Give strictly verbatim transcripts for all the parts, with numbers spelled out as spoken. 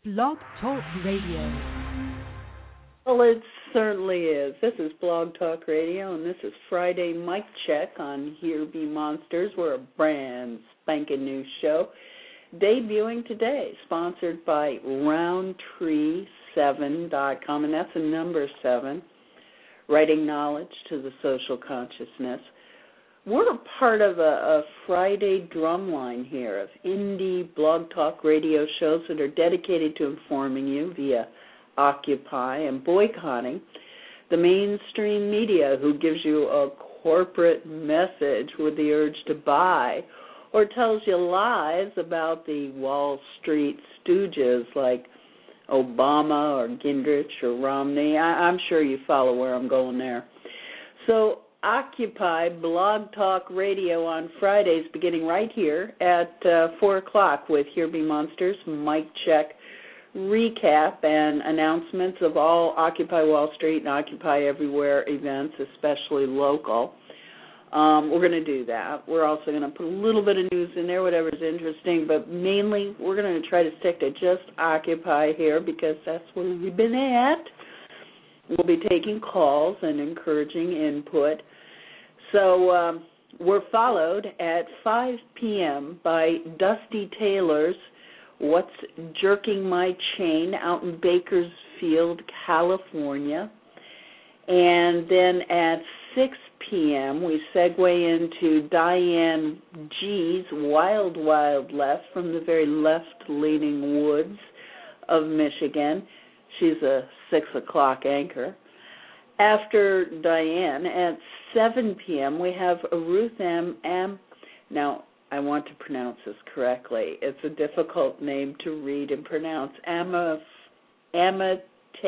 Blog Talk Radio. Well, it certainly is. This is Blog Talk Radio, and this is Friday Mic Check on Here Be Monsters. We're a brand spanking new show, debuting today, sponsored by roundtree seven dot com, and that's a number seven, writing knowledge to the social consciousness. We're a part of a, a Friday drumline here of indie Blog Talk Radio shows that are dedicated to informing you via Occupy and boycotting the mainstream media who gives you a corporate message with the urge to buy or tells you lies about the Wall Street stooges like Obama or Gingrich or Romney. I, I'm sure you follow where I'm going there. So Occupy Blog Talk Radio on Fridays, beginning right here at uh, four o'clock with Here Be Monsters, Mic Check, recap, and announcements of all Occupy Wall Street and Occupy Everywhere events, especially local. Um, we're going to do that. We're also going to put a little bit of news in there, whatever's interesting, but mainly we're going to try to stick to just Occupy here because that's where we've been at. We'll be taking calls and encouraging input. So um, we're followed at five p.m. by Dusty Taylor's What's Jerking My Chain out in Bakersfield, California. And then at six p.m. we segue into Diane G's Wild Wild Left from the very left-leaning woods of Michigan. She's a six o'clock anchor. After Diane, at seven p.m., we have Ruth M. Am. Now, I want to pronounce this correctly. It's a difficult name to read and pronounce. Ama, Amatefio.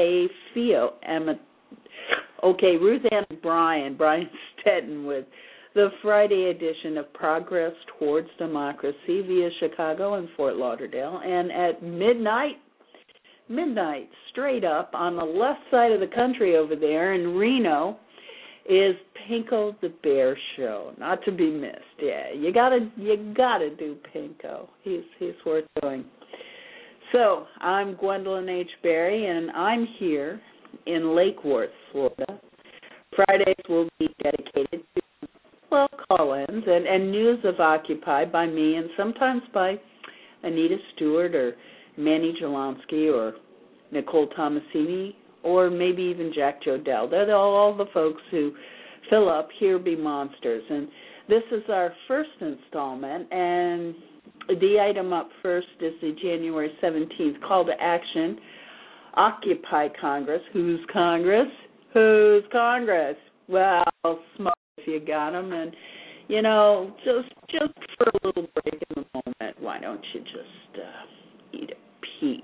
Ama, okay, Ruth M. Brian, Brian Stetton with the Friday edition of Progress Towards Democracy via Chicago and Fort Lauderdale. And at midnight, midnight, straight up on the left side of the country over there in Reno, is Pinko the Bear Show. Not to be missed. Yeah, you gotta you gotta do Pinko. He's he's worth doing. So I'm Gwendolyn H. Berry, and I'm here in Lake Worth, Florida. Fridays will be dedicated to well call-ins and, and news of Occupy by me, and sometimes by Anita Stewart or Manny Jelonsky or Nicole Tomasini, or maybe even Jack Jodell. They're all, all the folks who fill up Here Be Monsters. And this is our first installment, and the item up first is the January seventeenth call to action, Occupy Congress. Who's Congress? Who's Congress? Well, smoke if you got 'em. And, you know, just, just for a little break in the moment, why don't you just uh, eat a peach?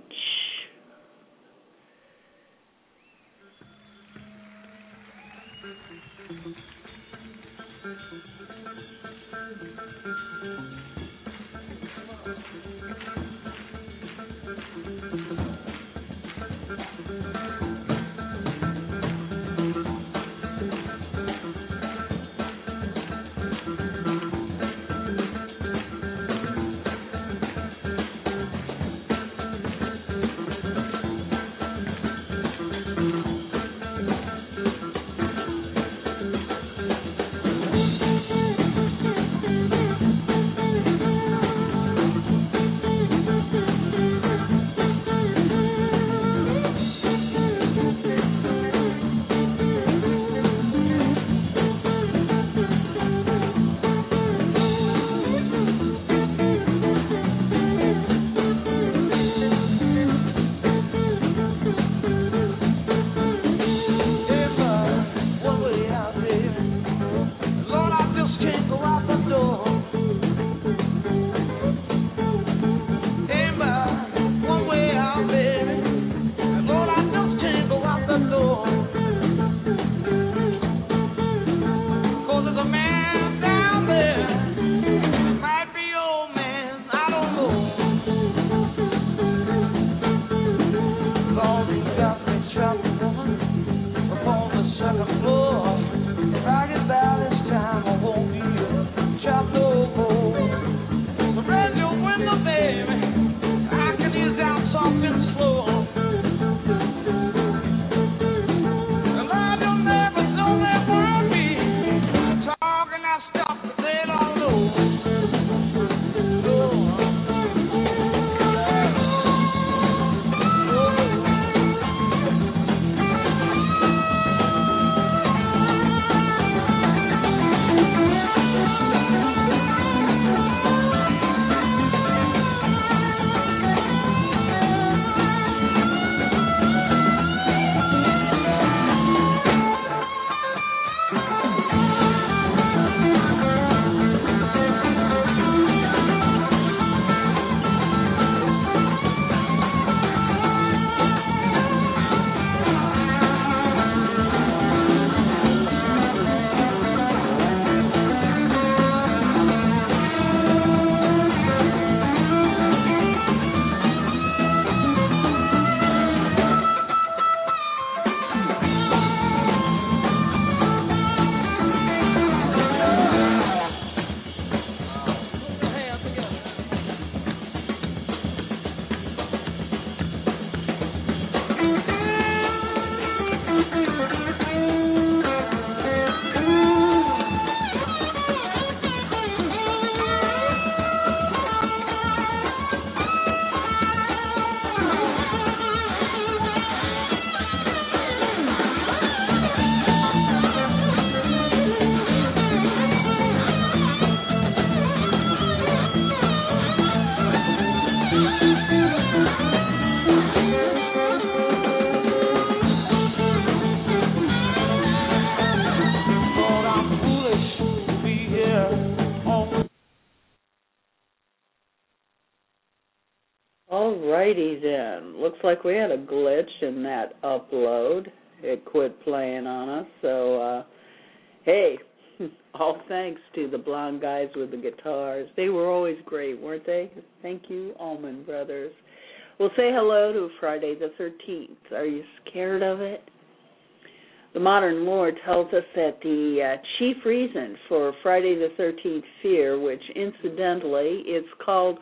righty then. Looks like we had a glitch in that upload. It quit playing on us. So, uh, hey, all thanks to the blonde guys with the guitars. They were always great, weren't they? Thank you, Allman Brothers. We'll say hello to Friday the thirteenth. Are you scared of it? The modern lore tells us that the uh, chief reason for Friday the thirteenth fear, which incidentally it's called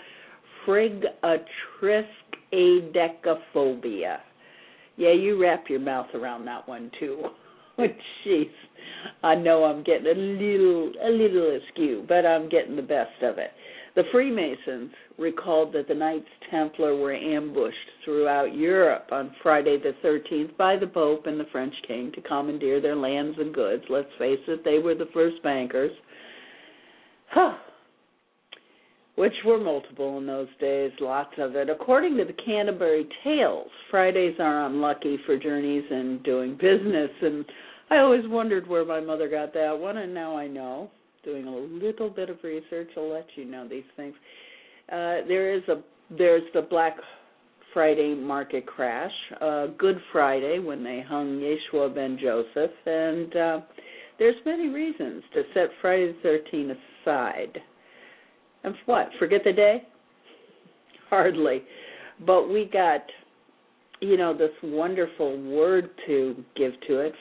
frigatriskaidekaphobia. Yeah, you wrap your mouth around that one too. Jeez, I know I'm getting a little, a little askew, but I'm getting the best of it. The Freemasons recalled that the Knights Templar were ambushed throughout Europe on Friday the thirteenth by the Pope and the French king to commandeer their lands and goods. Let's face it, they were the first bankers. Huh. Which were multiple in those days, lots of it. According to the Canterbury Tales, Fridays are unlucky for journeys and doing business, and I always wondered where my mother got that one, and now I know. Doing a little bit of research, I'll let you know these things. Uh, there is a there's the Black Friday market crash, uh, Good Friday when they hung Yeshua ben Joseph, and uh, there's many reasons to set Friday the thirteenth aside. And what? Forget the day? Hardly. But we got, you know, this wonderful word to give to it,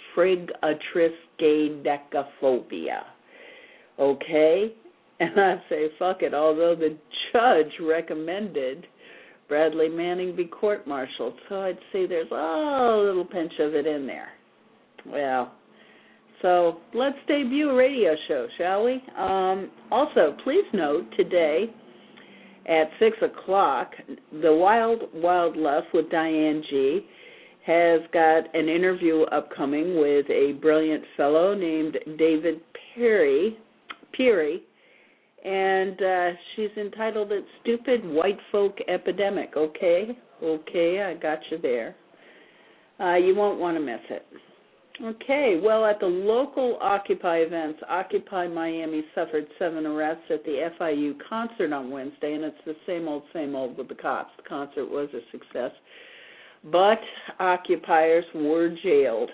frigatriskaidekaphobia. Okay? And I say, fuck it, although the judge recommended Bradley Manning be court-martialed, so I'd say there's oh, a little pinch of it in there. Well, so let's debut a radio show, shall we? Um, also, please note, today at six o'clock, The Wild Wild Left with Diane G. has got an interview upcoming with a brilliant fellow named David Perry, Peary, and uh, she's entitled it Stupid White Folk Epidemic. Okay? Okay, I got you there. Uh, you won't want to miss it. Okay, well, at the local Occupy events, Occupy Miami suffered seven arrests at the F I U concert on Wednesday, and it's the same old, same old with the cops. The concert was a success, but occupiers were jailed.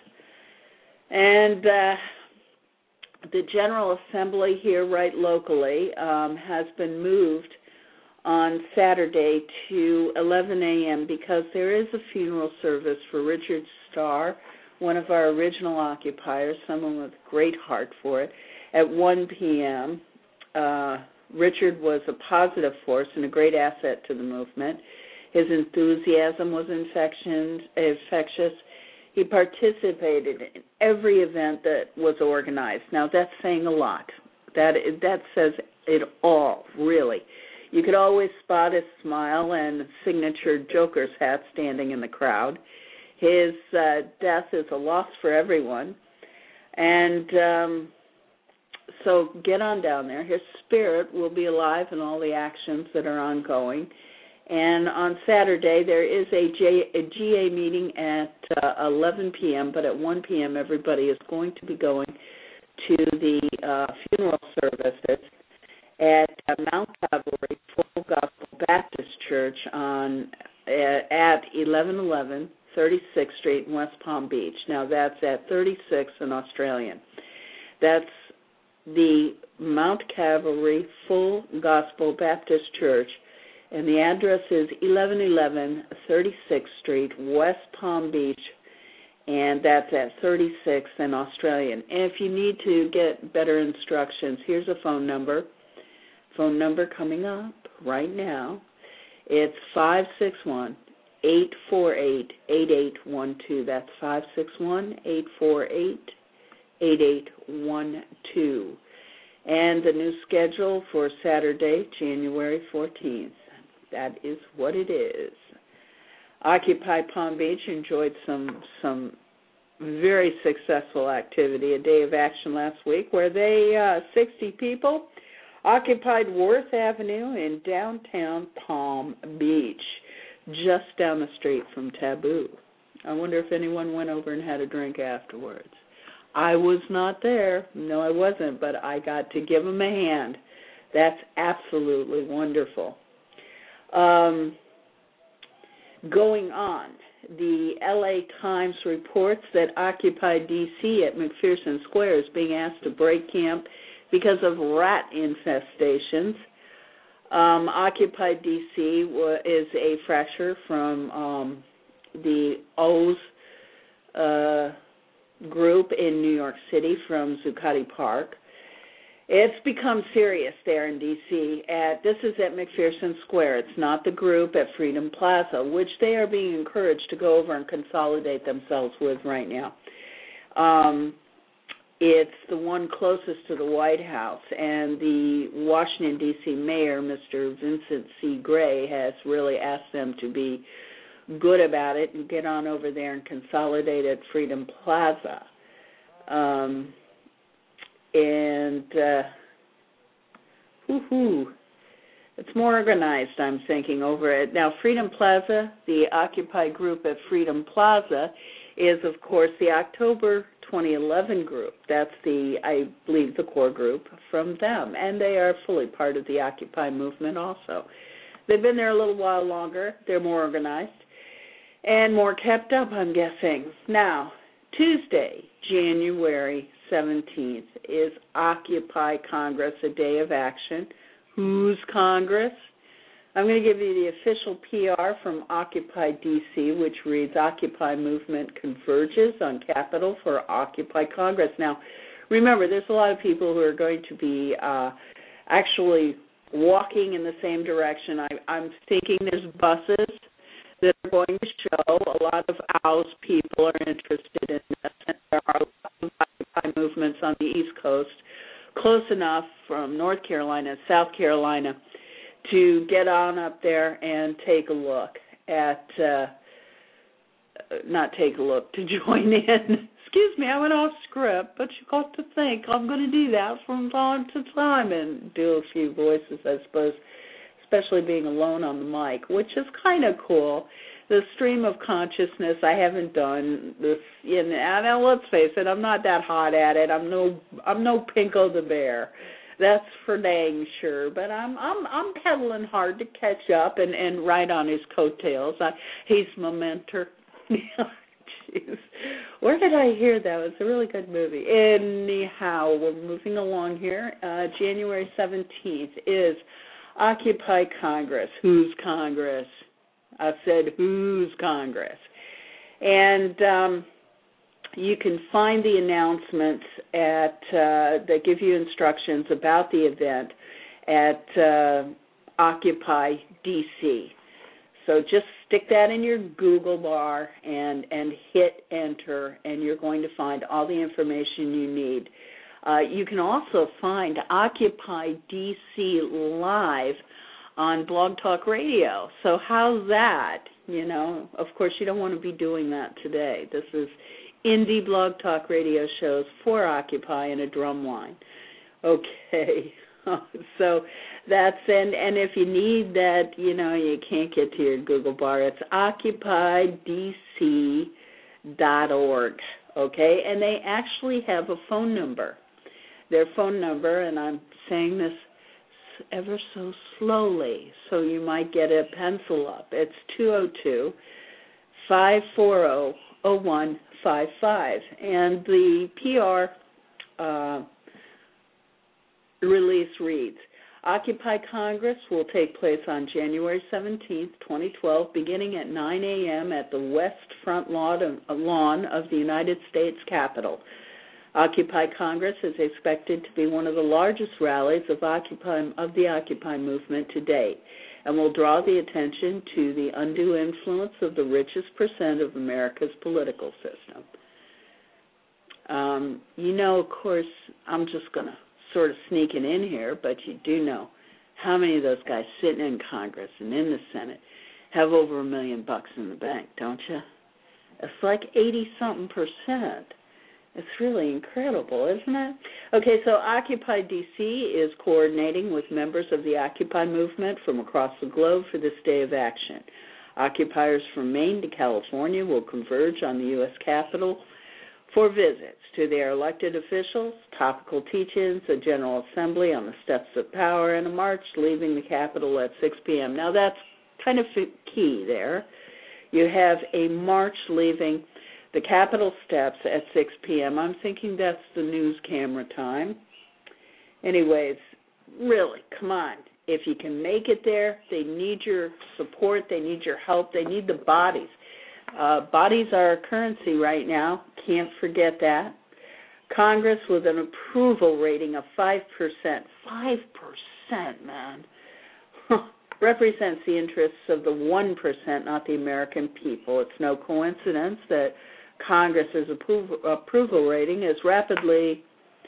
And uh, the General Assembly here right locally um, has been moved on Saturday to eleven a.m. because there is a funeral service for Richard Starr, one of our original occupiers, someone with great heart for it, at one p.m. Uh, Richard was a positive force and a great asset to the movement. His enthusiasm was infection, infectious. He participated in every event that was organized. Now, that's saying a lot. That that says it all, really. You could always spot his smile and signature Joker's hat standing in the crowd. His uh, death is a loss for everyone. And um, so get on down there. His spirit will be alive in all the actions that are ongoing. And on Saturday, there is a, J, a G A meeting at uh, eleven p.m., but at one p.m., everybody is going to be going to the uh, funeral services at uh, Mount Calvary Full Gospel Baptist Church on uh, at eleven eleven thirty-sixth Street in West Palm Beach. Now, that's at thirty-six in Australian. That's the Mount Calvary Full Gospel Baptist Church, and the address is eleven eleven thirty-sixth Street, West Palm Beach, and that's at thirty-six in Australian. And if you need to get better instructions, here's a phone number. Phone number coming up right now. It's five six one, eight four eight, eight eight one two. That's five six one, eight four eight, eight eight one two. And the new schedule for Saturday, January fourteenth. That is what it is. Occupy Palm Beach enjoyed some some very successful activity, a day of action last week where they, uh, sixty people, occupied Worth Avenue in downtown Palm Beach, just down the street from Taboo. I wonder if anyone went over and had a drink afterwards. I was not there. No, I wasn't, but I got to give them a hand. That's absolutely wonderful. Um, going on. The L A Times reports that Occupy D C at McPherson Square is being asked to break camp because of rat infestations. Um, Occupy D C is a fracture from um, the O's uh, group in New York City from Zuccotti Park. It's become serious there in D C At this is at McPherson Square. It's not the group at Freedom Plaza, which they are being encouraged to go over and consolidate themselves with right now. Um, it's the one closest to the White House, and the Washington, D C mayor, Mister Vincent C. Gray, has really asked them to be good about it and get on over there and consolidate at Freedom Plaza. Um, and, uh, whoo-hoo, it's more organized, I'm thinking, over it. Now, Freedom Plaza, the Occupy group at Freedom Plaza, is, of course, the October twenty eleven group. That's the, I believe, the core group from them, and they are fully part of the Occupy movement also. They've been there a little while longer. They're more organized and more kept up, I'm guessing. Now, Tuesday, January seventeenth, is Occupy Congress, a day of action. Whose Congress? I'm going to give you the official P R from Occupy D C, which reads, Occupy movement converges on Capitol for Occupy Congress. Now, remember, there's a lot of people who are going to be uh, actually walking in the same direction. I, I'm thinking there's buses that are going to show. A lot of O W S people are interested in this. And there are a lot of Occupy movements on the East Coast, close enough from North Carolina, South Carolina, to get on up there and take a look at, uh, not take a look, to join in. Excuse me, I went off script, but you got to think I'm going to do that from time to time and do a few voices, I suppose, especially being alone on the mic, which is kind of cool. The stream of consciousness, I haven't done this, you know, and let's face it, I'm not that hot at it. I'm no, I'm no Pinko the Bear. That's for dang sure. But I'm, I'm, I'm pedaling hard to catch up and, and ride on his coattails. I, he's my mentor. Jeez, where did I hear that? It was a really good movie. Anyhow, we're moving along here. Uh, January seventeenth is Occupy Congress. Whose Congress? I said, whose Congress? And um, you can find the announcements at uh, that give you instructions about the event at uh, Occupy D C. So just stick that in your Google bar and, and hit enter, and you're going to find all the information you need. Uh, you can also find Occupy D C live on Blog Talk Radio. So how's that? You know, of course, you don't want to be doing that today. This is indie Blog Talk Radio shows for Occupy in a drum line. Okay. So that's, and, and if you need that, you know, you can't get to your Google bar, it's occupy d c dot org, okay? And they actually have a phone number. Their phone number, and I'm saying this ever so slowly, so you might get a pencil up. It's two oh two, five four oh, oh one five five. And the P R uh, release reads, Occupy Congress will take place on January seventeenth, twenty twelve, beginning at nine a.m. at the West Front lawn of the United States Capitol. Occupy Congress is expected to be one of the largest rallies of Occupy of the Occupy movement to date, and will draw the attention to the undue influence of the richest percent of America's political system. Um, you know, of course, I'm just going to sort of sneaking in here, but you do know how many of those guys sitting in Congress and in the Senate have over a million bucks in the bank, don't you? It's like eighty-something percent. It's really incredible, isn't it? Okay, so Occupy D C is coordinating with members of the Occupy movement from across the globe for this day of action. Occupiers from Maine to California will converge on the U S Capitol for visits to their elected officials, topical teach-ins, a general assembly on the steps of power, and a march leaving the Capitol at six p.m. Now, that's kind of key there. You have a march leaving the Capitol steps at six p.m. I'm thinking that's the news camera time. Anyways, really, come on. If you can make it there, they need your support. They need your help. They need the bodies. Uh, bodies are a currency right now. Can't forget that. Congress with an approval rating of five percent. five percent, man. Represents the interests of the one percent, not the American people. It's no coincidence that Congress's approval, approval rating is rapidly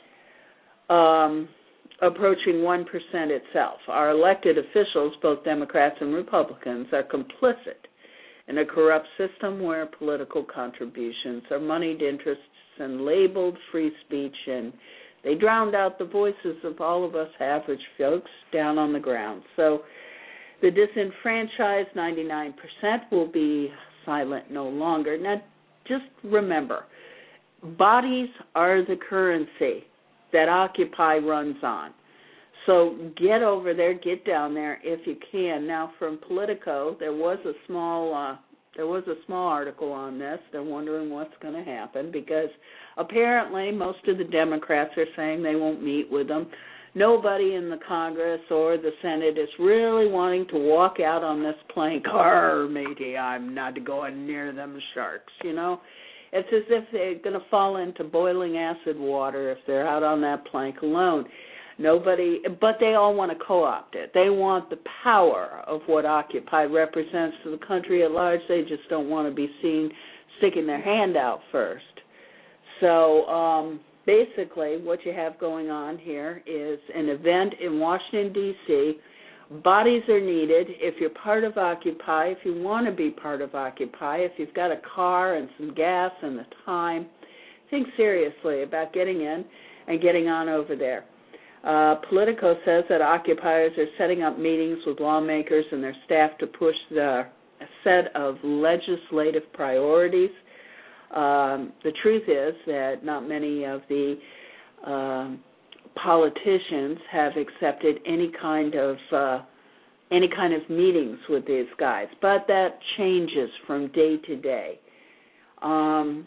um, approaching one percent itself. Our elected officials, both Democrats and Republicans, are complicit in a corrupt system where political contributions are moneyed interests and labeled free speech, and they drowned out the voices of all of us average folks down on the ground. So the disenfranchised ninety-nine percent will be silent no longer. Now, just remember, bodies are the currency that Occupy runs on. So get over there, get down there if you can. Now, from Politico, there was a small uh, there was a small article on this. They're wondering what's going to happen because apparently most of the Democrats are saying they won't meet with them. Nobody in the Congress or the Senate is really wanting to walk out on this plank. Arr, matey, I'm not going near them sharks, you know. It's as if they're going to fall into boiling acid water if they're out on that plank alone. Nobody, but they all want to co-opt it. They want the power of what Occupy represents to the country at large. They just don't want to be seen sticking their hand out first. So um, basically what you have going on here is an event in Washington, D C Bodies are needed. If you're part of Occupy, if you want to be part of Occupy, if you've got a car and some gas and the time, think seriously about getting in and getting on over there. Uh, Politico says that occupiers are setting up meetings with lawmakers and their staff to push the a set of legislative priorities. Um, the truth is that not many of the um, politicians have accepted any kind of uh, any kind of meetings with these guys, but that changes from day to day. Um,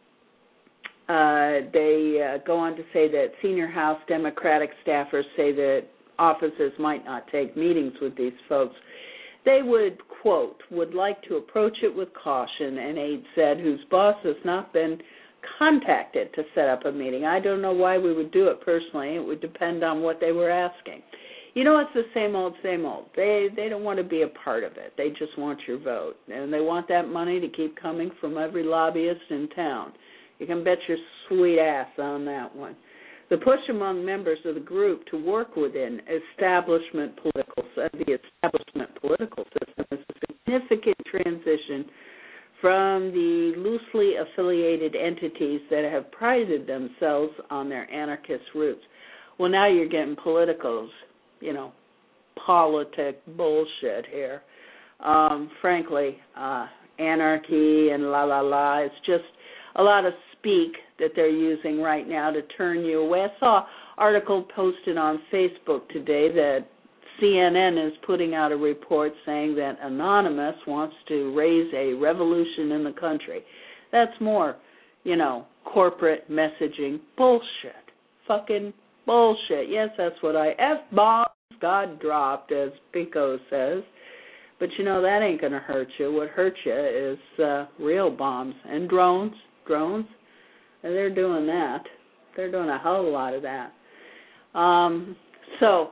Uh, they uh, go on to say that senior House Democratic staffers say that offices might not take meetings with these folks. They would, quote, would like to approach it with caution, an aide said, whose boss has not been contacted to set up a meeting. I don't know why we would do it personally. It would depend on what they were asking. You know, it's the same old, same old. They they don't want to be a part of it. They just want your vote, and they want that money to keep coming from every lobbyist in town. You can bet your sweet ass on that one. The push among members of the group to work within establishment political the establishment political system is a significant transition from the loosely affiliated entities that have prided themselves on their anarchist roots. Well, now you're getting politicals, you know, politic bullshit here. Um, frankly, uh, anarchy and la la la, it's just a lot of speak that they're using right now to turn you away. I saw an article posted on Facebook today that C N N is putting out a report saying that Anonymous wants to raise a revolution in the country. That's more, you know, corporate messaging bullshit. Fucking bullshit. Yes, that's what I, F-bombs got dropped, as Pico says. But, you know, that ain't going to hurt you. What hurts you is uh, real bombs and drones. Drones. And they're doing that. They're doing a hell of a lot of that. Um, so,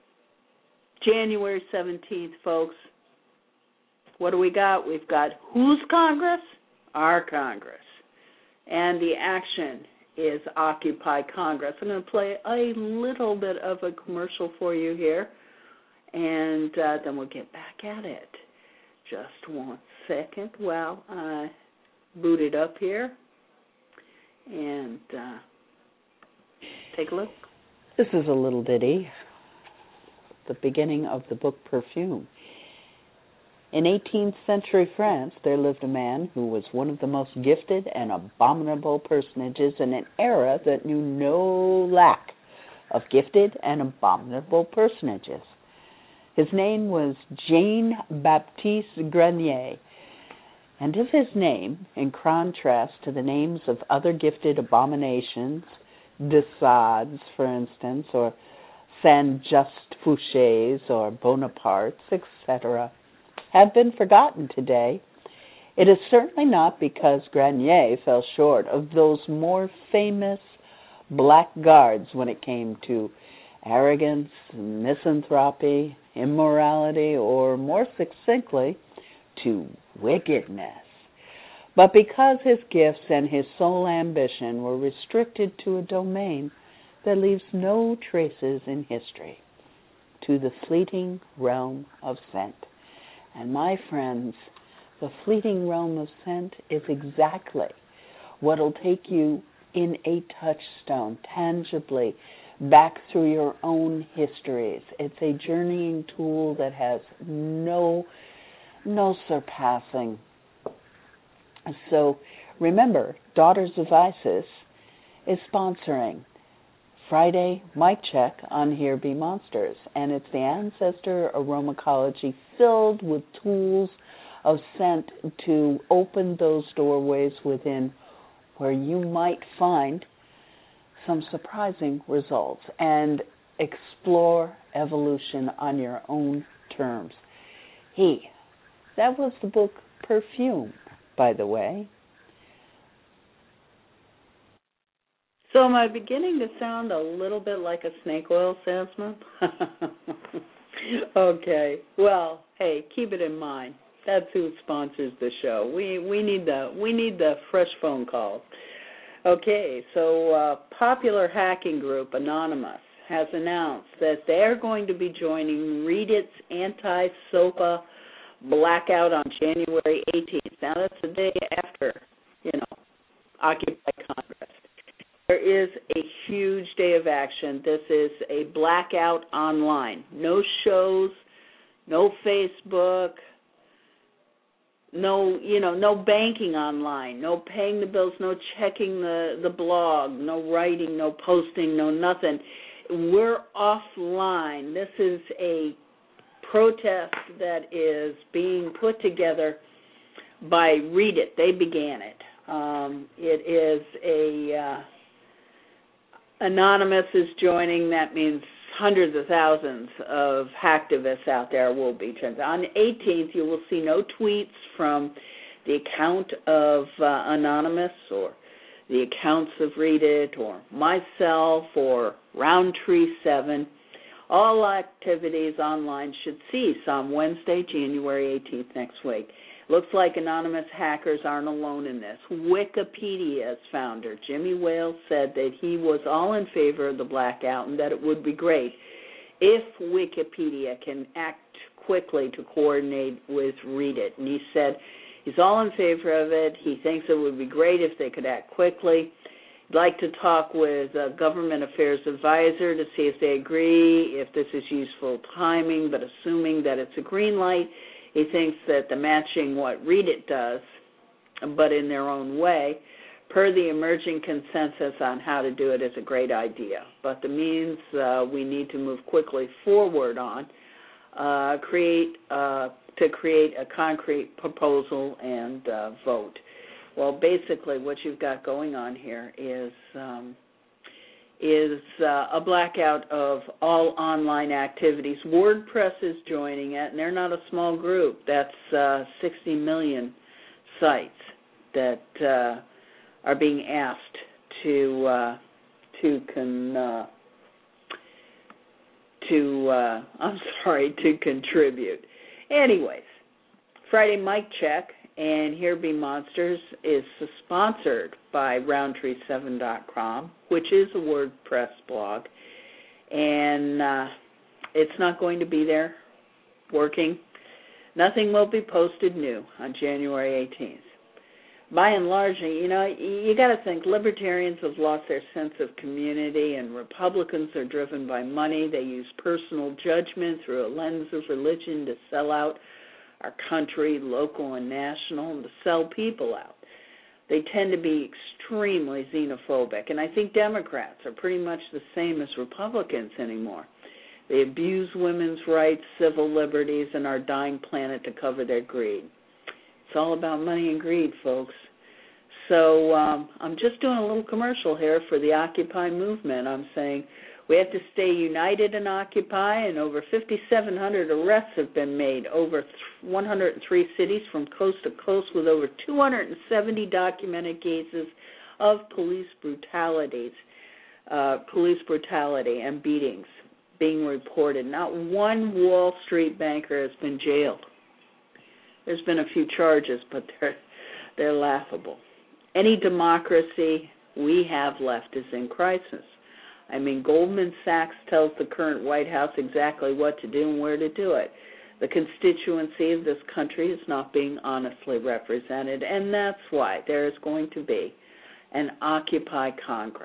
January seventeenth, folks, what do we got? We've got whose Congress? Our Congress. And the action is Occupy Congress. I'm going to play a little bit of a commercial for you here, and uh, then we'll get back at it. Just one second while I boot it up here. And uh, take a look. This is a little ditty, the beginning of the book Perfume. In eighteenth century France, there lived a man who was one of the most gifted and abominable personages in an era that knew no lack of gifted and abominable personages. His name was Jean-Baptiste Grenier, And if his name, in contrast to the names of other gifted abominations, de Sades, for instance, or Saint-Just-Fouchés, or Bonapartes, et cetera, have been forgotten today, it is certainly not because Granier fell short of those more famous blackguards when it came to arrogance, misanthropy, immorality, or more succinctly, to wickedness, but because his gifts and his sole ambition were restricted to a domain that leaves no traces in history, to the fleeting realm of scent. And my friends, the fleeting realm of scent is exactly what will take you in a touchstone, tangibly, back through your own histories. It's a journeying tool that has no no surpassing. So remember, Daughters of Isis is sponsoring Friday Mic Check on Here Be Monsters, and it's the Ancestor Aromacology filled with tools of scent to open those doorways within where you might find some surprising results and explore evolution on your own terms. He That was the book Perfume, by the way. So am I beginning to sound a little bit like a snake oil salesman? Okay. Well, hey, keep it in mind. That's who sponsors the show. We we need the we need the fresh phone calls. Okay. So, uh, popular hacking group Anonymous has announced that they're going to be joining Read It's anti-SOPA blackout on January eighteenth. Now, that's the day after, you know, Occupy Congress. There is a huge day of action. This is a blackout online. No shows, no Facebook, no, you know, no banking online, no paying the bills, no checking the, the blog, no writing, no posting, no nothing. We're offline. This is a protest that is being put together by Read It. They began it. Um, it is a uh, Anonymous is joining. That means hundreds of thousands of hacktivists out there will be trans. On the eighteenth, you will see no tweets from the account of uh, Anonymous or the accounts of Read It or myself or Roundtree seven. All activities online should cease on Wednesday, January eighteenth, next week. Looks like anonymous hackers aren't alone in this. Wikipedia's founder, Jimmy Wales, said that he was all in favor of the blackout and that it would be great if Wikipedia can act quickly to coordinate with Read It. And he said he's all in favor of it. He thinks it would be great if they could act quickly. He'd like to talk with a government affairs advisor to see if they agree, if this is useful timing, but assuming that it's a green light, he thinks that the matching what Read It does, but in their own way, per the emerging consensus on how to do it, is a great idea. But the means uh, we need to move quickly forward on, uh, create uh, to create a concrete proposal and uh, vote. Well, basically what you've got going on here is um, is uh, a blackout of all online activities. WordPress is joining it, and they're not a small group. That's uh, sixty million sites that uh, are being asked to uh, to con uh, to uh, I'm sorry to contribute. Anyways, Friday Mic Check and Here Be Monsters is sponsored by Roundtree seven dot com, which is a WordPress blog, and uh, it's not going to be there working. Nothing will be posted new on January eighteenth. By and large, you know, you got to think libertarians have lost their sense of community, and Republicans are driven by money. They use personal judgment through a lens of religion to sell out our country, local and national, and to sell people out. They tend to be extremely xenophobic, and I think Democrats are pretty much the same as Republicans anymore. They abuse women's rights, civil liberties, and our dying planet to cover their greed. It's all about money and greed, folks. So um, I'm just doing a little commercial here for the Occupy movement. I'm saying we have to stay united in Occupy, and over fifty-seven hundred arrests have been made, over one hundred three cities from coast to coast, with over two hundred seventy documented cases of police brutalities, uh, police brutality and beatings being reported. Not one Wall Street banker has been jailed. There's been a few charges, but they're they're laughable. Any democracy we have left is in crisis. I mean, Goldman Sachs tells the current White House exactly what to do and where to do it. The constituency of this country is not being honestly represented, and that's why there is going to be an Occupy Congress.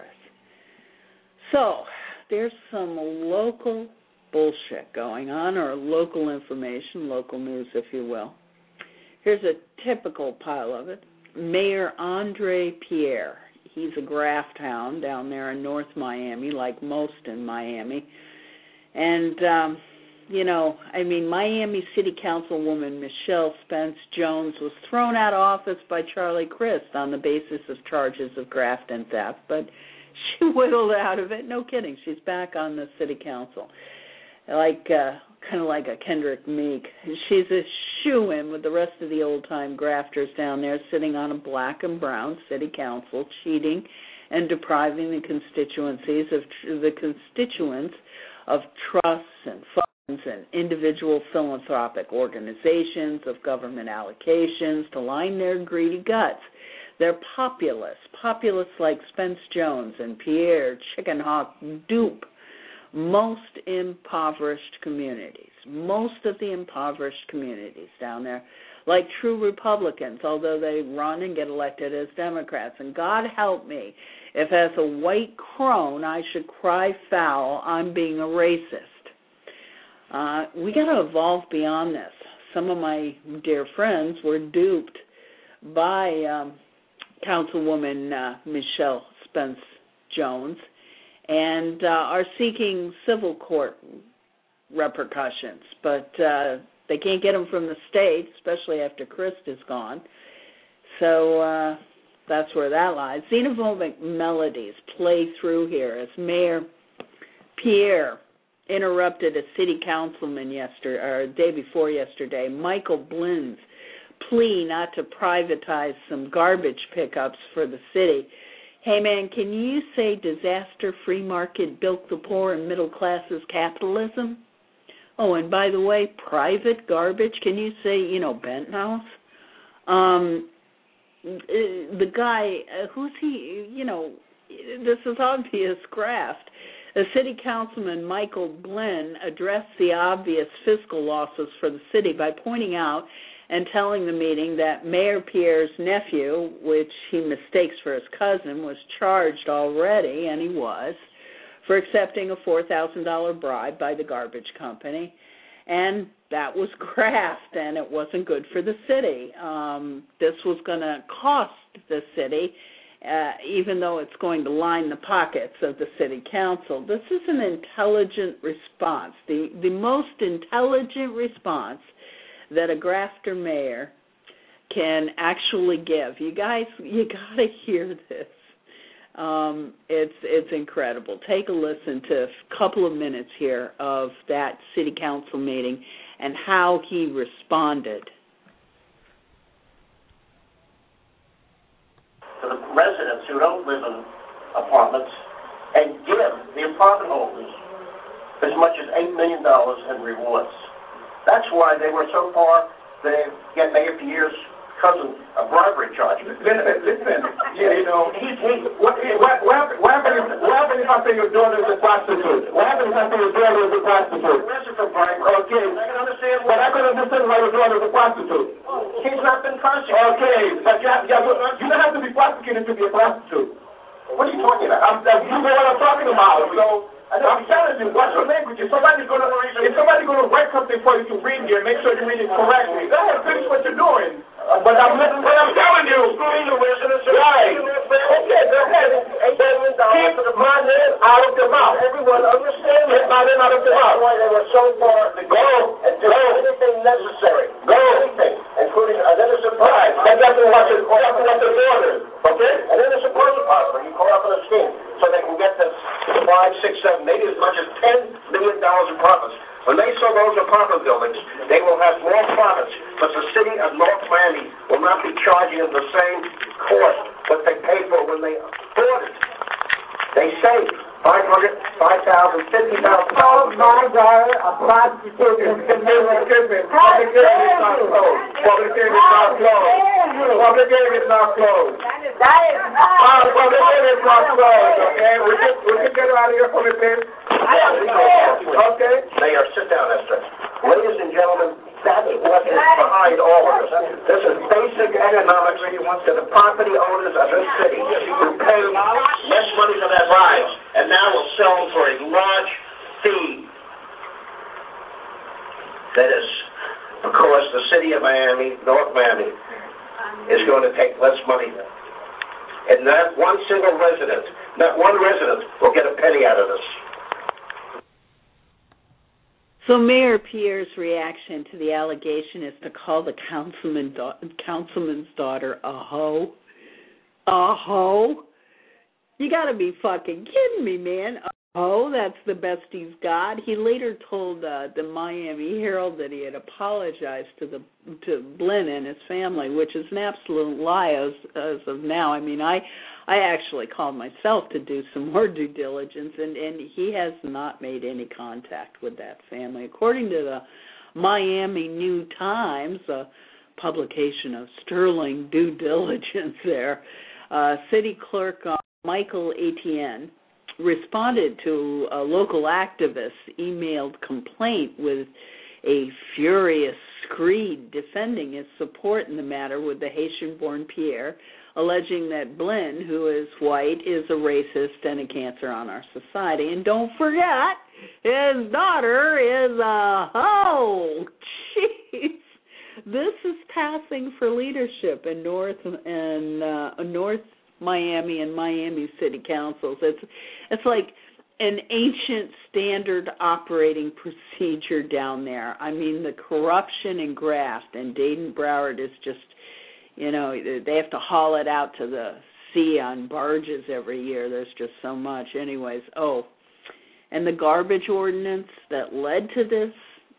So there's some local bullshit going on, or local information, local news, if you will. Here's a typical pile of it. Mayor Andre Pierre, he's a graft hound down there in North Miami, like most in Miami. And, um, you know, I mean, Miami City Councilwoman Michelle Spence Jones was thrown out of office by Charlie Crist on the basis of charges of graft and theft, but she whittled out of it. No kidding. She's back on the city council. Like, uh, kind of like a Kendrick Meek. She's a shoo-in with the rest of the old-time grafters down there, sitting on a black and brown city council, cheating and depriving the constituencies of the constituents of trusts and funds and individual philanthropic organizations, of government allocations to line their greedy guts. They're populists, populists like Spence Jones and Pierre Chickenhawk dupe most impoverished communities, most of the impoverished communities down there, like true Republicans, although they run and get elected as Democrats. And God help me, if as a white crone I should cry foul, I'm being a racist. Uh, we got to evolve beyond this. Some of my dear friends were duped by um, Councilwoman uh, Michelle Spence Jones, and uh, are seeking civil court repercussions, but uh, they can't get them from the state, especially after Crist is gone. So uh, that's where that lies. Xenophobic melodies play through here as Mayor Pierre interrupted a city councilman yesterday, or day before yesterday, Michael Blynn's plea not to privatize some garbage pickups for the city. Hey, man, can you say disaster-free market bilk the poor and middle classes capitalism? Oh, and by the way, private garbage, can you say, you know, Benthouse? Um, the guy, uh, who's he, you know, this is obvious graft. The city councilman, Michael Blinn, addressed the obvious fiscal losses for the city by pointing out and telling the meeting that Mayor Pierre's nephew, which he mistakes for his cousin, was charged already, and he was, for accepting a four thousand dollars bribe by the garbage company. And that was graft, and it wasn't good for the city. Um, this was going to cost the city, uh, even though it's going to line the pockets of the city council. This is an intelligent response, the, the most intelligent response that a grafter mayor can actually give. You guys, you got to hear this. Um, it's it's incredible. Take a listen to a couple of minutes here of that city council meeting and how he responded. To the residents who don't live in apartments, and give the apartment holders as much as eight million dollars in rewards. That's why they were so far, they get Mayor Pierre's cousin a bribery charge. Listen, listen, yeah, you know, he, he, what, what, what, happened, what, happened if, what happened if I say your daughter is a prostitute? What happened if I say your daughter is a prostitute? Arrested for bribery. Okay. I can understand why. But I can understand why your daughter is a prostitute. Oh, she's not been prosecuted. Okay, but you, have, you, have, you don't have to be prosecuted to be a prostitute. What are you talking about? I'm, you know what I'm talking about. So, I'm telling you, what's your language? If somebody's going to if somebody's going to write something for you to read here, make sure you read it correctly. Go ahead, finish what you're doing. Uh, but I'm but I'm telling you. Right. Okay, go ahead. Keep my name out of your mouth. Everyone understands Keep my name out of your mouth. That's why they were so far to go and do go. anything necessary. Go. Anything. including an innocent person. Right, that doesn't what the, that's what the law is, okay? An innocent person, possibly, you caught up in a scheme, so they can get this five, six, seven, maybe as much as ten million dollars in profits. When they sell those apartment buildings, they will have more profits, but the city of North Miami will not be charging them the same cost what they paid for when they bought it. They save five hundred, five thousand, fifty thousand dollars. Oh my God, a prostitute is committed. Excuse me, public hearing is not closed. Public hearing is not closed. Public hearing is not closed. That is not. Uh, public hearing is not closed, okay? We can, we can get out of here for the thing. Okay? Mayor, sit down, Esther. Ladies and gentlemen, that's what is behind all of this. This is basic economics to the property owners of this city who pay less money for their bribes and now will sell them for a large fee. That is because the city of Miami, North Miami, is going to take less money. And not one single resident, not one resident will get a penny out of this. So Mayor Pierre's reaction to the allegation is to call the councilman da- councilman's daughter a hoe. A hoe? You got to be fucking kidding me, man. A hoe? That's the best he's got. He later told uh, the Miami Herald that he had apologized to the to Blinn and his family, which is an absolute lie as, as of now. I mean, I I actually called myself to do some more due diligence, and, and he has not made any contact with that family. According to the Miami New Times, a publication of sterling due diligence there, uh, City Clerk uh, Michael Etienne responded to a local activist's emailed complaint with a furious screed defending his support in the matter with the Haitian-born Pierre, alleging that Blinn, who is white, is a racist and a cancer on our society. And don't forget, his daughter is a hoe. Jeez. This is passing for leadership in North and uh, North Miami and Miami city councils. It's it's like an ancient standard operating procedure down there. I mean, the corruption and graft, and Dayton Broward is just, you know, they have to haul it out to the sea on barges every year. There's just so much. Anyways, oh, and the garbage ordinance that led to this,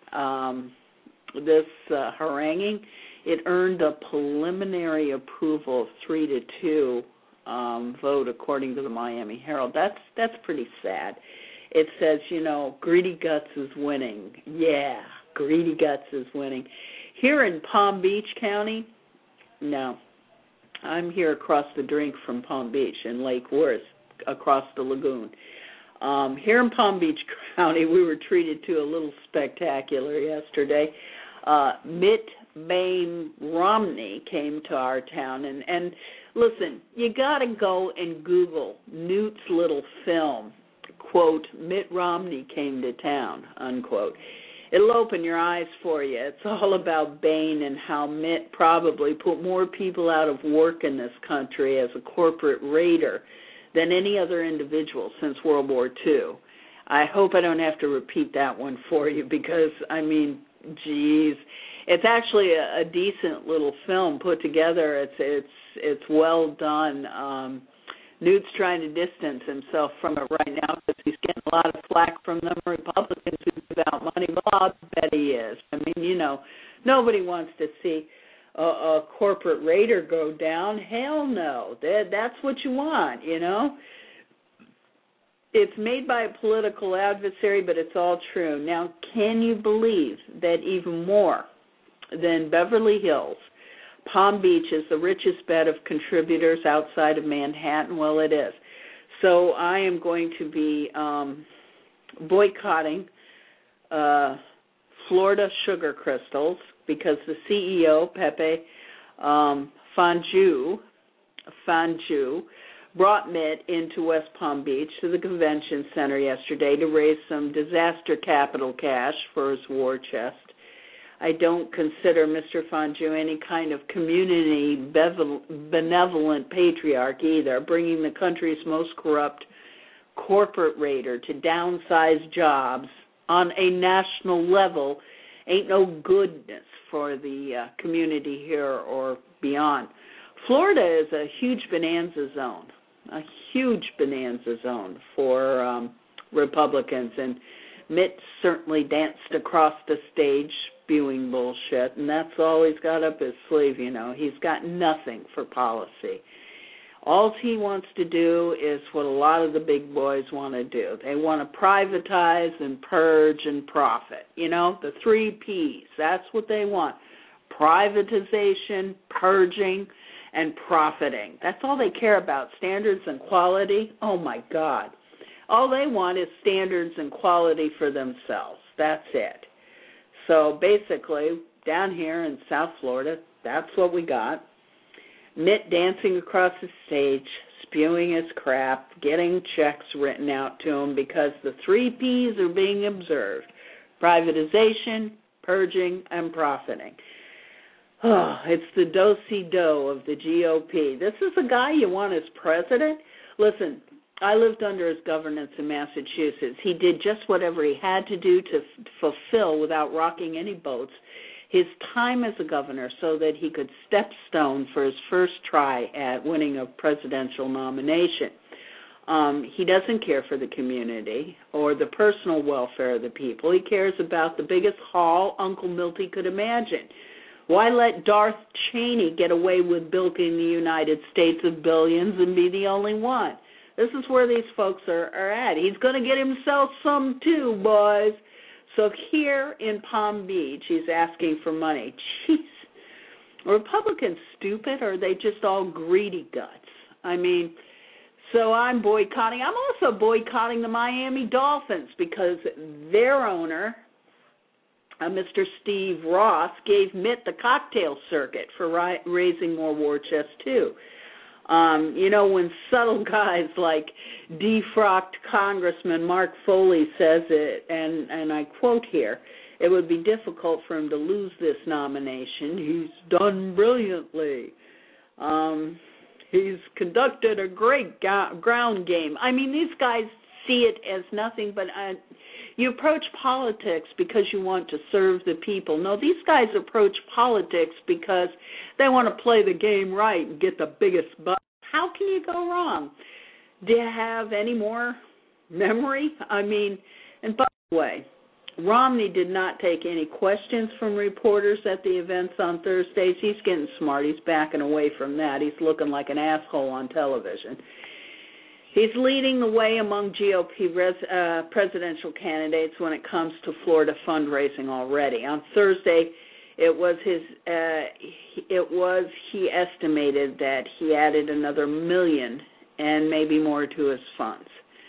um, this uh, haranguing, it earned a preliminary approval of three to two um, vote, according to the Miami Herald. That's that's pretty sad. It says, you know, Greedy Guts is winning. Yeah, Greedy Guts is winning. Here in Palm Beach County, no, I'm here across the drink from Palm Beach in Lake Worth, across the lagoon. Um, here in Palm Beach County, we were treated to a little spectacular yesterday. Uh, Mitt Bain Romney came to our town, and, and listen, you got to go and Google Newt's little film, quote, Mitt Romney came to town, unquote. It'll open your eyes for you. It's all about Bain and how Mitt probably put more people out of work in this country as a corporate raider than any other individual since World War Two. I hope I don't have to repeat that one for you because, I mean, geez, it's actually a, a decent little film put together. It's it's it's well done. Um, Newt's trying to distance himself from it right now because he's getting a lot of flack from them Republicans who give out money. Well, I'll bet he is. I mean, you know, nobody wants to see a, a corporate raider go down. Hell no. That, that's what you want, you know. It's made by a political adversary, but it's all true. Now, can you believe that even more than Beverly Hills, Palm Beach is the richest bed of contributors outside of Manhattan? Well, it is. So I am going to be um, boycotting uh, Florida Sugar Crystals because the C E O, Pepe um, Fondue, Fondue, brought Mitt into West Palm Beach to the convention center yesterday to raise some disaster capital cash for his war chest. I don't consider Mister Fondue any kind of community benevolent patriarch either, bringing the country's most corrupt corporate raider to downsize jobs on a national level ain't no goodness for the uh, community here or beyond. Florida is a huge bonanza zone, a huge bonanza zone for um, Republicans, and Mitt certainly danced across the stage spewing bullshit, and that's all he's got up his sleeve, you know. He's got nothing for policy. All he wants to do is what a lot of the big boys want to do. They want to privatize and purge and profit. You know, the three P's. That's what they want. Privatization, purging, and profiting. That's all they care about. Standards and quality. Oh, my God. All they want is standards and quality for themselves. That's it. So basically, down here in South Florida, that's what we got. Mitt dancing across the stage, spewing his crap, getting checks written out to him because the three P's are being observed: privatization, purging, and profiting. Oh, it's the do-si-do of the G O P. This is the guy you want as president? Listen, I lived under his governance in Massachusetts. He did just whatever he had to do to f- fulfill, without rocking any boats, his time as a governor so that he could step stone for his first try at winning a presidential nomination. Um, he doesn't care for the community or the personal welfare of the people. He cares about the biggest haul Uncle Milty could imagine. Why let Darth Cheney get away with bilking the United States of billions and be the only one? This is where these folks are, are at. He's going to get himself some too, boys. So here in Palm Beach, he's asking for money. Jeez. Are Republicans stupid, or are they just all greedy guts? I mean, so I'm boycotting. I'm also boycotting the Miami Dolphins because their owner, uh, Mister Steve Ross, gave Mitt the cocktail circuit for ri- raising more war chests, too. Um, you know, when subtle guys like defrocked Congressman Mark Foley says it, and, and I quote here, it would be difficult for him to lose this nomination. He's done brilliantly. Um, he's conducted a great ga- ground game. I mean, these guys see it as nothing but uh, you approach politics because you want to serve the people. No, these guys approach politics because they want to play the game right and get the biggest buck. How can you go wrong? Do you have any more memory? I mean, and by the way, Romney did not take any questions from reporters at the events on Thursdays. He's getting smart. He's backing away from that. He's looking like an asshole on television. He's leading the way among G O P res, uh, presidential candidates when it comes to Florida fundraising already. On Thursday, it was his. Uh, it was he estimated that he added another million and maybe more to his funds.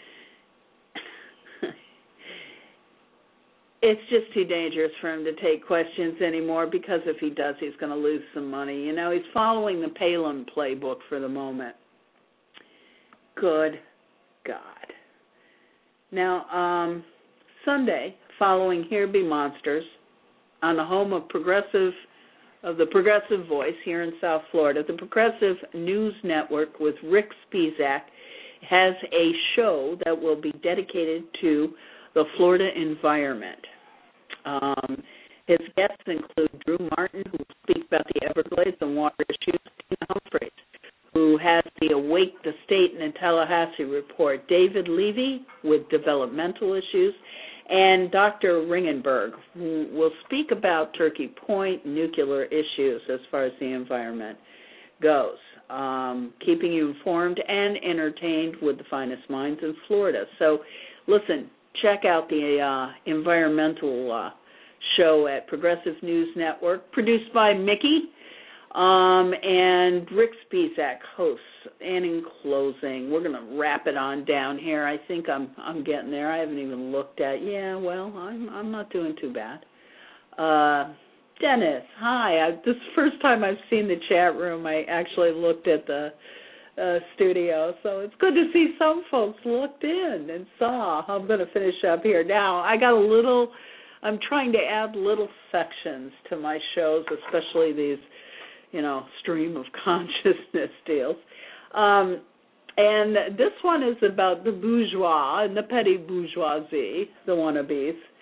It's just too dangerous for him to take questions anymore because if he does, he's going to lose some money. You know, he's following the Palin playbook for the moment. Good God. Now, um, Sunday, following Here Be Monsters, on the home of progressive, of the Progressive Voice here in South Florida, the Progressive News Network with Rick Spisak has a show that will be dedicated to the Florida environment. Um, his guests include Drew Martin, who will speak about the Everglades and water issues, Tina Humphreys, who has the Awake the State and Tallahassee report, David Levy with developmental issues, and Doctor Ringenberg, who will speak about Turkey Point nuclear issues as far as the environment goes, um, keeping you informed and entertained with the finest minds in Florida. So, listen, check out the uh, environmental uh, show at Progressive News Network, produced by Mickey. Um, and Rick Spisak hosts. And in closing, we're going to wrap it on down here. I think I'm I'm getting there. I haven't even looked at. Yeah, well, I'm I'm not doing too bad. Uh, Dennis, hi. I, this is the first time I've seen the chat room. I actually looked at the uh, studio, so it's good to see some folks looked in and saw. I'm going to finish up here now. I got a little. I'm trying to add little sections to my shows, especially these, you know, stream of consciousness deals. Um, and this one is about the bourgeois and the petty bourgeoisie, the wannabes.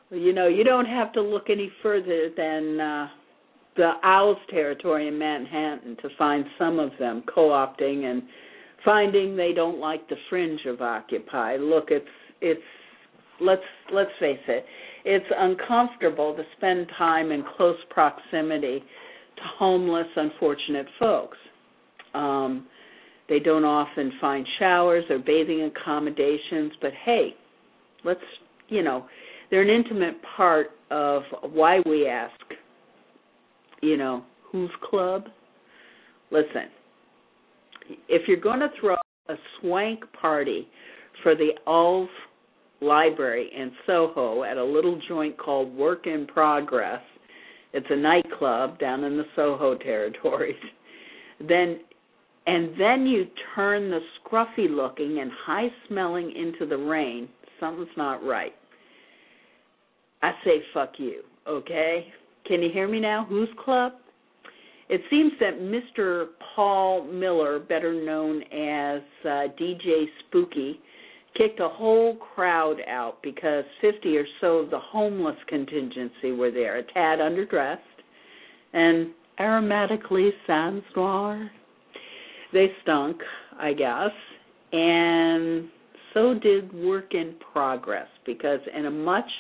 You know, you don't have to look any further than uh, the Owls territory in Manhattan to find some of them co-opting and finding they don't like the fringe of Occupy. Look, it's it's let's let's face it, it's uncomfortable to spend time in close proximity to homeless, unfortunate folks. Um, they don't often find showers or bathing accommodations, but hey, let's, you know, they're an intimate part of why we ask, you know, whose club? Listen, if you're going to throw a swank party for the Owls Library in Soho at a little joint called Work in Progress, it's a nightclub down in the Soho territories, then and then you turn the scruffy-looking and high-smelling into the rain, something's not right. I say fuck you, okay? Can you hear me now? Whose club? It seems that Mister Paul Miller, better known as uh, D J Spooky, kicked a whole crowd out because fifty or so of the homeless contingency were there, a tad underdressed and aromatically sans noir. They stunk, I guess, and so did Work in Progress, because in a much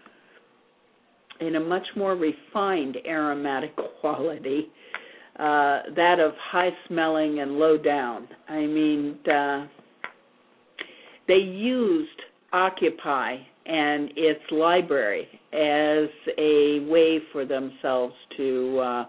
in a much more refined aromatic quality, uh, that of high-smelling and low-down. I mean, uh, they used Occupy and its library as a way for themselves to uh,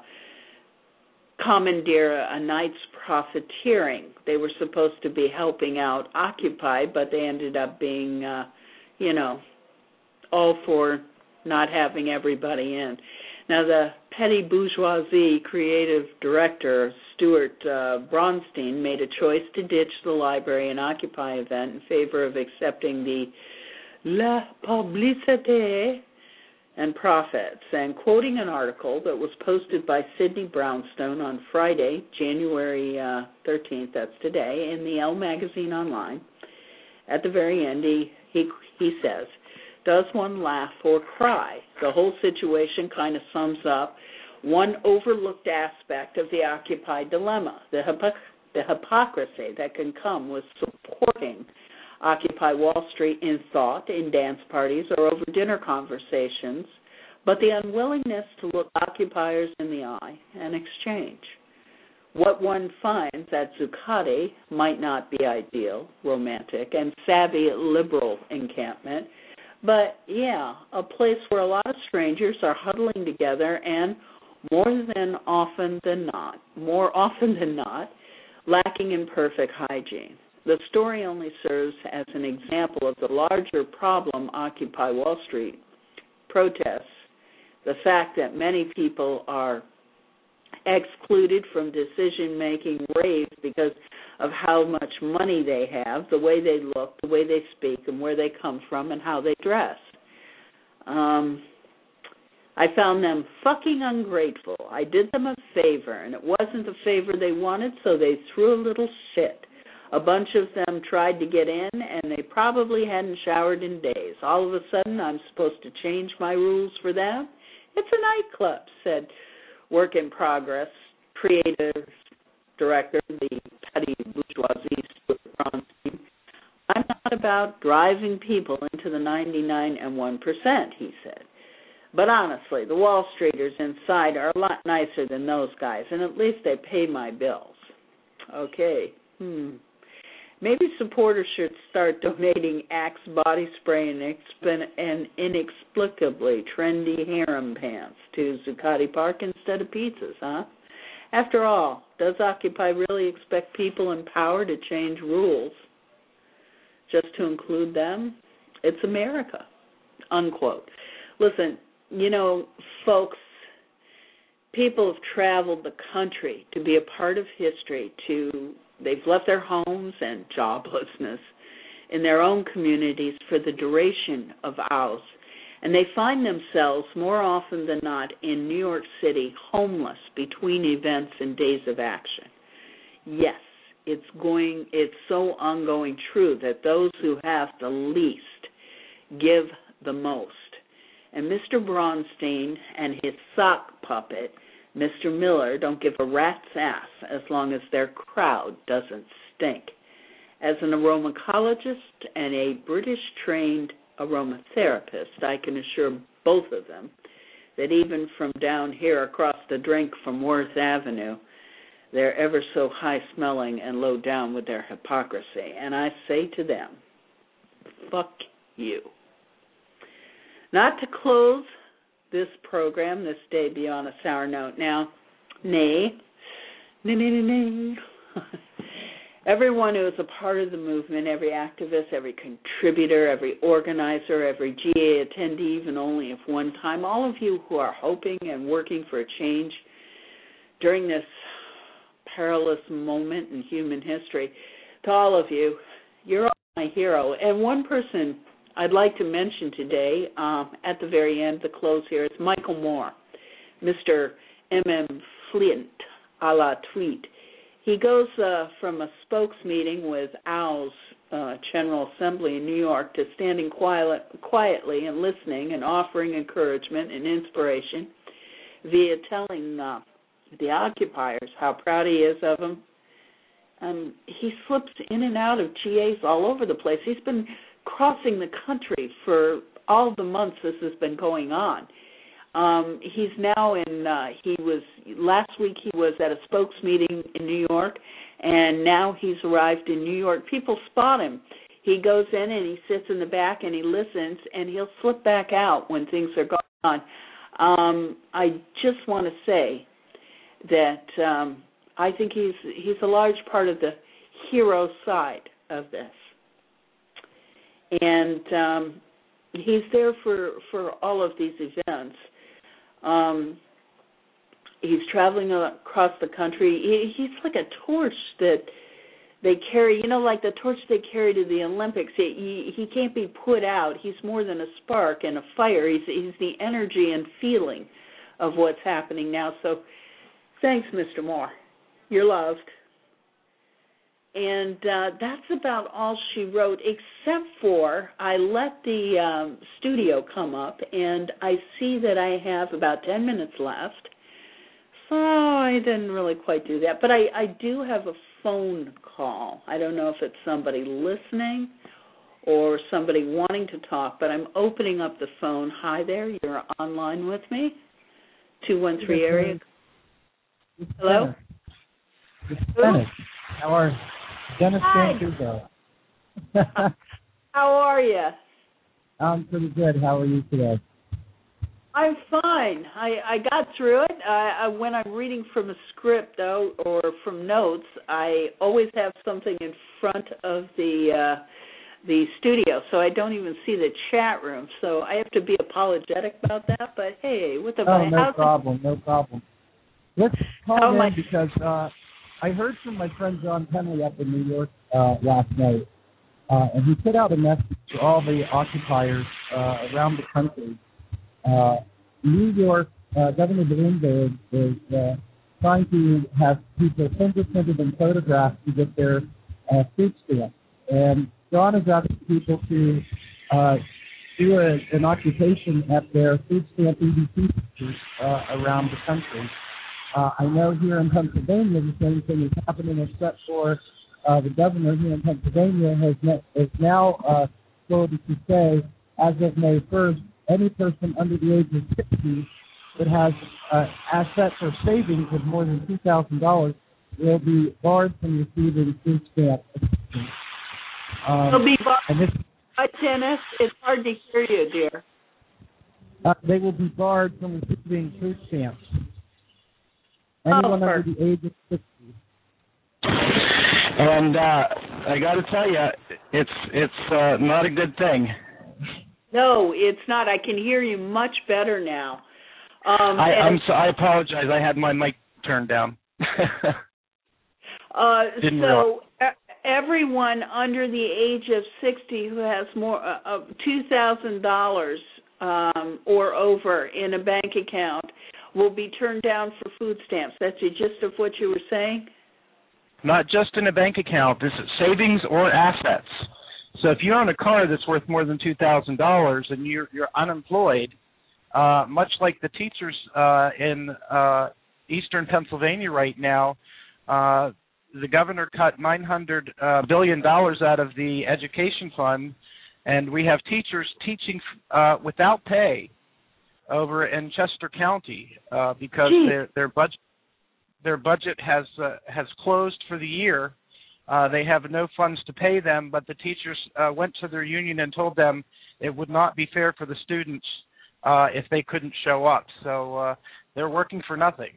commandeer a night's profiteering. They were supposed to be helping out Occupy, but they ended up being, uh, you know, all for not having everybody in. Now, the petty bourgeoisie creative director, Stuart uh, Bronstein, made a choice to ditch the library and Occupy event in favor of accepting the la publicité and profits, and quoting an article that was posted by Sidney Brownstone on Friday, January uh, thirteenth, that's today, in the Elle magazine online. At the very end, he, he, he says, does one laugh or cry? The whole situation kind of sums up one overlooked aspect of the Occupy dilemma, the, hypo- the hypocrisy that can come with supporting Occupy Wall Street in thought, in dance parties, or over dinner conversations, but the unwillingness to look occupiers in the eye and exchange. What one finds at Zuccotti might not be ideal, romantic, and savvy liberal encampment, but, yeah, a place where a lot of strangers are huddling together and, more than often than not, more often than not, lacking in perfect hygiene. The story only serves as an example of the larger problem Occupy Wall Street protests, the fact that many people are excluded from decision-making raised because of how much money they have, the way they look, the way they speak, and where they come from, and how they dress. Um, I found them fucking ungrateful. I did them a favor, and it wasn't the favor they wanted, so they threw a little shit. A bunch of them tried to get in, and they probably hadn't showered in days. All of a sudden, I'm supposed to change my rules for them? It's a nightclub, said Work in Progress creative director, the petty bourgeoisie, Stuart Bronstein. I'm not about driving people into the ninety-nine and one percent, he said. But honestly, the Wall Streeters inside are a lot nicer than those guys, and at least they pay my bills. Okay, hmm. Maybe supporters should start donating Axe body spray and, expen- and inexplicably trendy harem pants to Zuccotti Park instead of pizzas, huh? After all, does Occupy really expect people in power to change rules just to include them? It's America, unquote. Listen, you know, folks, people have traveled the country to be a part of history, to they've left their homes and joblessness in their own communities for the duration of ours, and they find themselves more often than not in New York City homeless between events and days of action. Yes, it's going it's so ongoing true that those who have the least give the most. And Mister Braunstein and his sock puppet, Mister Miller, don't give a rat's ass as long as their crowd doesn't stink. As an aromacologist and a British-trained aromatherapist, I can assure both of them that even from down here across the drink from Worth Avenue, they're ever so high-smelling and low down with their hypocrisy. And I say to them, fuck you. Not to close this program this day be on a sour note. Now, nay, nay, nay, nay, nay. Everyone who is a part of the movement, every activist, every contributor, every organizer, every G A attendee, even only if one time, all of you who are hoping and working for a change during this perilous moment in human history, to all of you, you're all my hero. And one person I'd like to mention today, um, at the very end, the close here, is Michael Moore, Mister M M Flint, a la Tweet. He goes uh, from a spokes meeting with Owl's uh, General Assembly in New York to standing quiet, quietly and listening and offering encouragement and inspiration via telling uh, the occupiers how proud he is of them. Um, he slips in and out of G As all over the place. He's been crossing the country for all the months this has been going on. Um, he's now in, uh, he was, last week he was at a spokes meeting in New York, and now he's arrived in New York. People spot him. He goes in and he sits in the back and he listens, and he'll slip back out when things are going on. Um, I just want to say that um, I think he's he's a large part of the hero side of this. And um, he's there for, for all of these events. Um, he's traveling across the country. He, he's like a torch that they carry, you know, like the torch they carry to the Olympics. He, he, he can't be put out. He's more than a spark and a fire. He's, he's the energy and feeling of what's happening now. So thanks, Mister Moore. You're loved. And uh, that's about all she wrote, except for I let the um, studio come up, and I see that I have about ten minutes left. So I didn't really quite do that. But I, I do have a phone call. I don't know if it's somebody listening or somebody wanting to talk, but I'm opening up the phone. Hi there, you're online with me? two one three area. It's Hello? Dennis. It's Dennis. How are you? Dennis Santuzo. How are you? I'm pretty good. How are you today? I'm fine. I, I got through it. I, I, when I'm reading from a script, though, or from notes, I always have something in front of the uh, the studio, so I don't even see the chat room. So I have to be apologetic about that. But hey, what the? Oh, no how's problem. It? No problem. Let's call How in my... because. Uh, I heard from my friend John Penley up in New York uh, last night, uh, and he put out a message to all the occupiers uh, around the country. Uh, New York, uh, Governor Bloomberg is uh, trying to have people fingerprinted and photographed to get their uh, food stamps. And John is asking people to uh, do a, an occupation at their food stamp E B C centers uh, around the country. Uh, I know here in Pennsylvania the same thing is happening, except for uh, the governor here in Pennsylvania has ne- is now uh, quoted to say, as of May first, any person under the age of sixty that has uh, assets or savings of more than two thousand dollars will be barred from receiving food stamp assistance. Um, They'll be barred. And this, Hi, Dennis. It's hard to hear you, dear. uh, they will be barred from receiving food stamps. Anyone oh, under the age of sixty. And uh, I got to tell you, it's it's uh, not a good thing. No, it's not. I can hear you much better now. Um, I, and, I'm so, I apologize. I had my mic turned down. uh, Didn't so realize. everyone under the age of sixty who has more uh, of two thousand dollars um, or over in a bank account will be turned down for food stamps. That's the gist of what you were saying? Not just in a bank account. This is savings or assets. So if you own a car that's worth more than two thousand dollars and you're you're unemployed, uh, much like the teachers uh, in uh, eastern Pennsylvania right now, uh, the governor cut nine hundred uh, billion dollars out of the education fund, and we have teachers teaching uh, without pay over in Chester County uh, because Gee. their their budget their budget has uh, has closed for the year. Uh, they have no funds to pay them, but the teachers uh, went to their union and told them it would not be fair for the students uh, if they couldn't show up. So uh, they're working for nothing.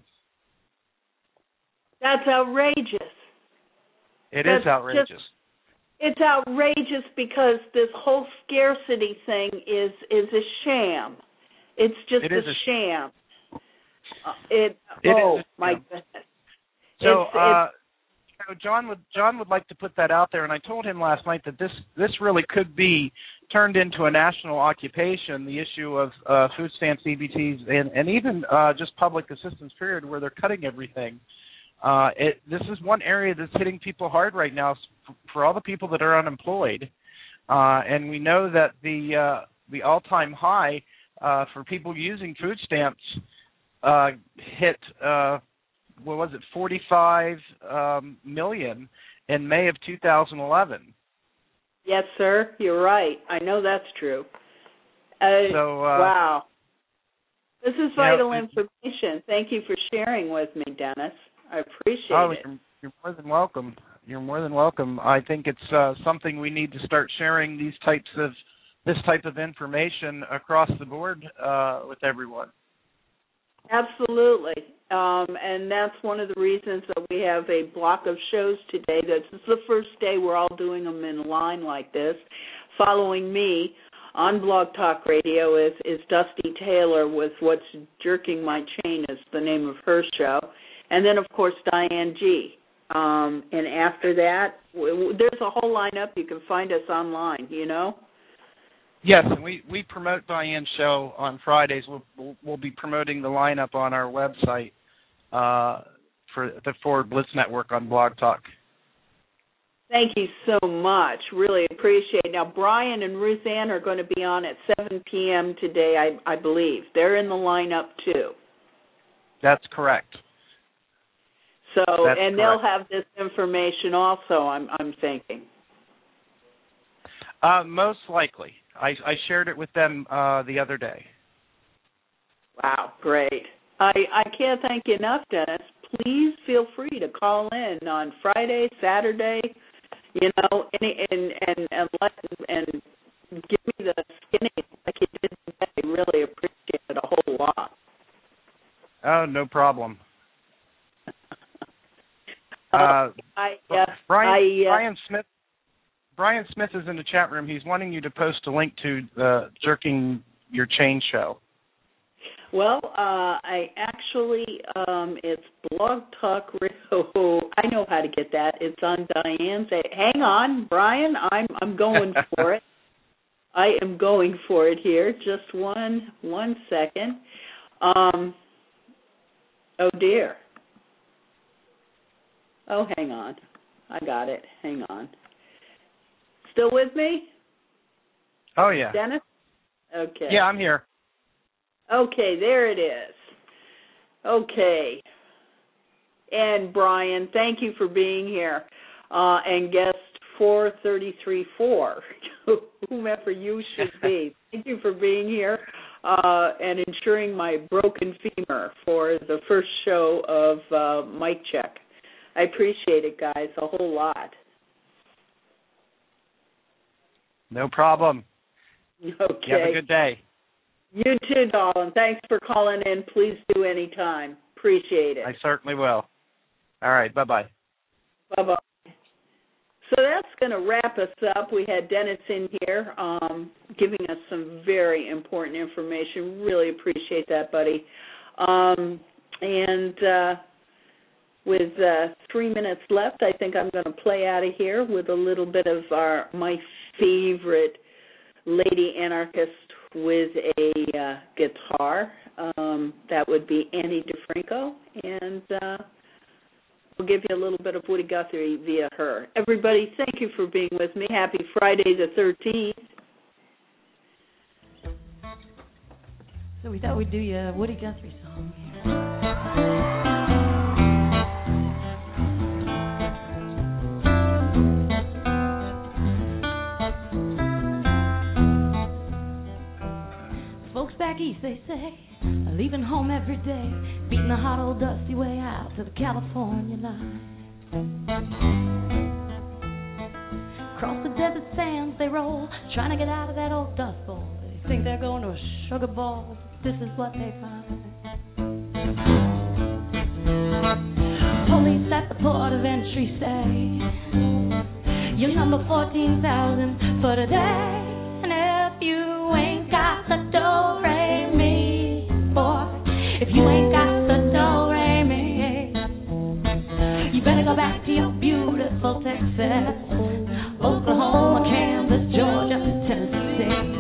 That's outrageous. It That's is outrageous. Just, it's outrageous because this whole scarcity thing is is a sham. It's just it a, is a sham. Uh, it, it oh is my sham. goodness. So, it's, uh, you know, John would John would like to put that out there, and I told him last night that this this really could be turned into a national occupation. The issue of uh, food stamps, E B Ts, and and even uh, just public assistance period, where they're cutting everything. Uh, it, this is one area that's hitting people hard right now for, for all the people that are unemployed, uh, and we know that the uh, the all-time high uh, for people using food stamps uh, hit uh, what was it, forty-five um, million in May of two thousand eleven. Yes, sir. You're right. I know that's true. Uh, so uh, wow, this is vital know, information. Thank you for sharing with me, Dennis. I appreciate oh, it. You're, you're more than welcome. You're more than welcome. I think it's uh, something we need to start sharing these types of this type of information across the board uh, with everyone. Absolutely, um, and that's one of the reasons that we have a block of shows today. This is the first day we're all doing them in line like this. Following me on Blog Talk Radio is, is Dusty Taylor with What's Jerking My Chain is the name of her show. And then, of course, Diane G. Um, and after that, w- w- there's a whole lineup. You can find us online, you know? Yes, and we, we promote Diane's show on Fridays. We'll, we'll, we'll be promoting the lineup on our website uh, for the Forward Bliss Network on Blog Talk. Thank you so much. Really appreciate it. Now, Brian and Ruth Ann are going to be on at seven p.m. today, I, I believe. They're in the lineup, too. That's correct. So, That's and correct. they'll have this information also, I'm I'm thinking. Uh, most likely. I, I shared it with them uh, the other day. Wow, great. I, I can't thank you enough, Dennis. Please feel free to call in on Friday, Saturday, you know, any, and, and, and, let, and give me the skinny like you did today. I really appreciate it a whole lot. Oh, no problem. Uh, I, uh, Brian, I, uh, Brian Smith. Brian Smith is in the chat room. He's wanting you to post a link to the Jerking Your Chain show. Well, uh, I actually, um, it's Blog Talk Radio. I know how to get that. It's on Diane's. Hang on, Brian. I'm I'm going for it. I am going for it here. Just one one second. Um, oh dear. Oh, hang on. I got it. Hang on. Still with me? Oh, yeah. Dennis? Okay. Yeah, I'm here. Okay, there it is. Okay. And Brian, thank you for being here. Uh, and guest four thirty-three four, whomever you should be. Thank you for being here uh, and ensuring my broken femur for the first show of uh, Mic Check. I appreciate it, guys, a whole lot. No problem. Okay. You have a good day. You too, darling. Thanks for calling in. Please do anytime. Appreciate it. I certainly will. All right. Bye-bye. Bye-bye. So that's going to wrap us up. We had Dennis in here um, giving us some very important information. Really appreciate that, buddy. Um, and uh, with uh, three minutes left, I think I'm going to play out of here with a little bit of our my favorite lady anarchist with a uh, guitar. Um, that would be Annie DeFranco, and uh, we'll give you a little bit of Woody Guthrie via her. Everybody, thank you for being with me. Happy Friday the thirteenth. So we thought we'd do you a Woody Guthrie song here. Folks back east, they say, are leaving home every day, beating the hot old dusty way out to the California line. Across the desert sands they roll, trying to get out of that old dust bowl. They think they're going to a sugar ball, but this is what they find. Police at the port of entry say, you're number fourteen thousand for today. And if you ain't got the do-re-mi, boy, if you ain't got the do-re-mi, you better go back to your beautiful Texas, Oklahoma, Kansas, Georgia, Tennessee.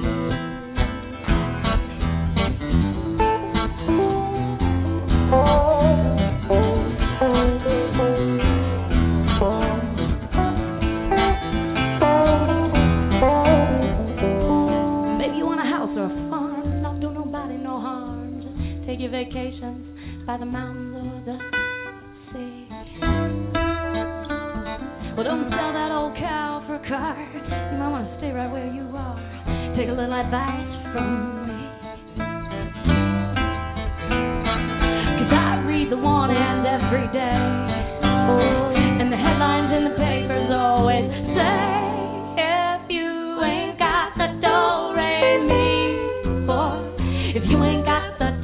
Maybe you want a house or a farm, not do nobody no harm, just take your vacations by the mountains or the sea. Well, don't sell that old cow for a car. You might want to stay right where you are. Take a little advice from me. 'Cause I read the one and every day, and the headlines in the papers always say, if you ain't got the do-re-mi, boy, if you ain't got the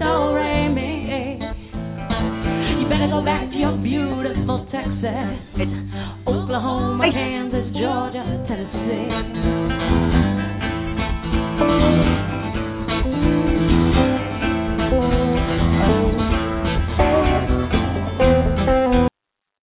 do-re-mi, you better go back to your beautiful Texas. It's